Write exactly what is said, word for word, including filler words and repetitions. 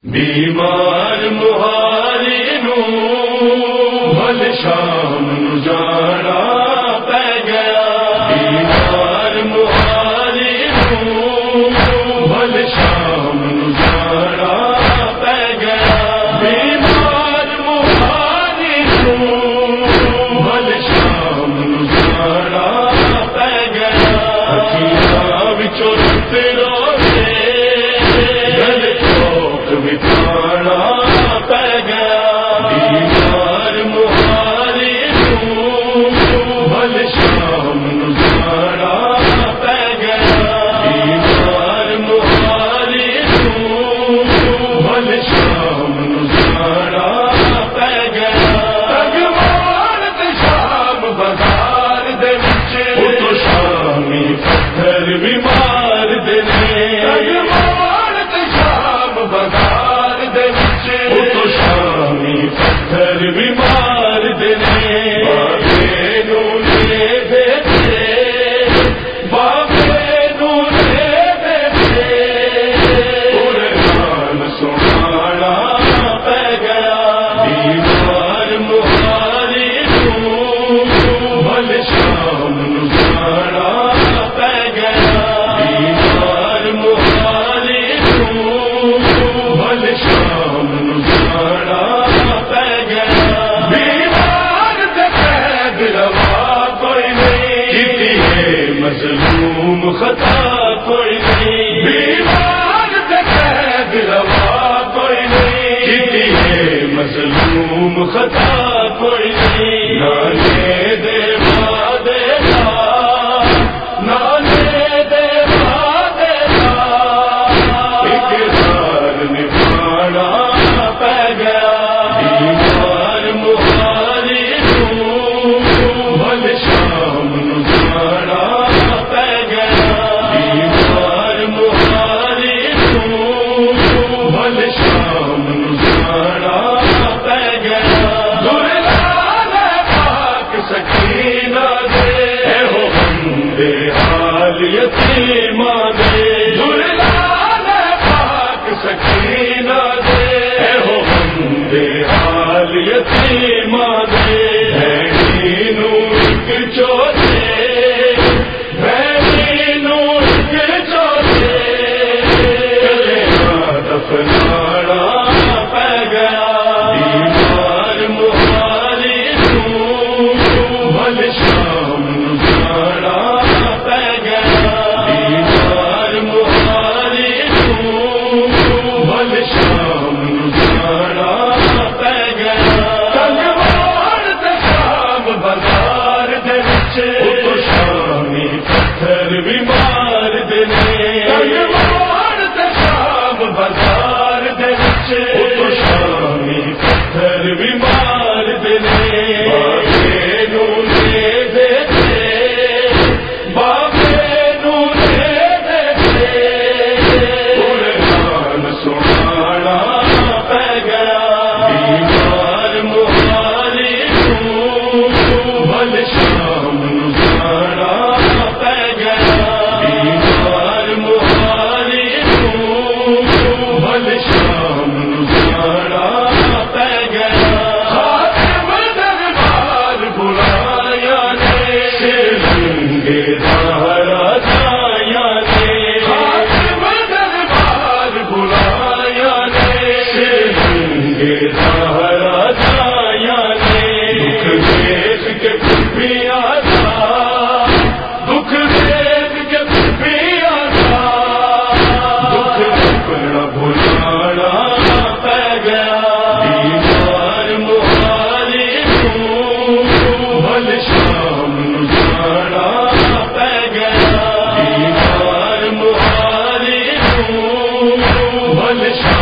بیمار مہاری نو بھل شام جانا پہ گیا، بیمار مہاری نو بھل شام جانا پہ گیا، بیمار مہاری نو بھل شام جانا پہ گیا، حکیماں وچوں تیرا بتانا پہ گیا، بیمار مہاری نو بھل شام جانا پہ گیا، بیمار مہاری نو بھل شام جانا پہ گیا، تگوار تے شام بازار دے وچ او تو شامی پتھر بھی مار دینے، تگوار تے شام بازار دے وچ او تو شامی پتھر بھی مار دینے، بابے نو لے بیٹھے بابے نو لے بیٹھے قرآن سنانا پہ گیا، بیمار مہاری نو بھل شام جانا پہ گیا، بیمار مہاری نو بھل شام جانا پہ گیا، بیمار تے قید روا کوئی نہیں، کیتی ہے مظلوم خطا کوئی نہیں، بیمار تے قید روا کوئی نہیں، کیتی ہے مظلوم خطا کوئی نہیں، نانے دے وعدے دا نانے دے وعدے دا اقرار نبھانا پہ گیا، بیمار مہاری نو بھل شام جانا پہ گیا، بیمار مہاری نو بھل شام جانا پہ گیا، دلال پاک سکینہ دے اے ہو بندے حال یتیماں دے، دلال پاک سکینہ دے اے ہو بندے حال یتیماں دے، بھینی نو ایک چوتھے بھینی نو ایک چوتھے کلیاں دفنانا پہ گیا، بیمار مہاری نو بھل شام جانا پہ گیا، بیمار مہاری نو بھل شام جانا پہ گیا، تگوار تے شام بازار دے وچ او تو شامی پتھر بھی مار دینے، تگوار تے شام بازار دے وچ او تو شامی پتھر بھی مار دینے، بابے نو لے بیٹھے بابے نو لے بیٹھے قرآن سنانا پہ گیا، بیمار مہاری نو بھل شام جانا پہ گیا، بیمار مہاری نو بھل شام جانا پہ گیا، خاتم دربار بلایا نے شرنگے دارا جایا نے، خاتم دربار بلایا نے شرنگے دارا جایا نے، دکھ دیکھ کے پھپھیاں تھا دکھ دیکھ کے پھپھیاں تھا، دکھ اپنا بھلانا پہ گیا، بیمار مہاری نو بھل شام جانا پہ گیا، بیمار مہاری نو بھل شام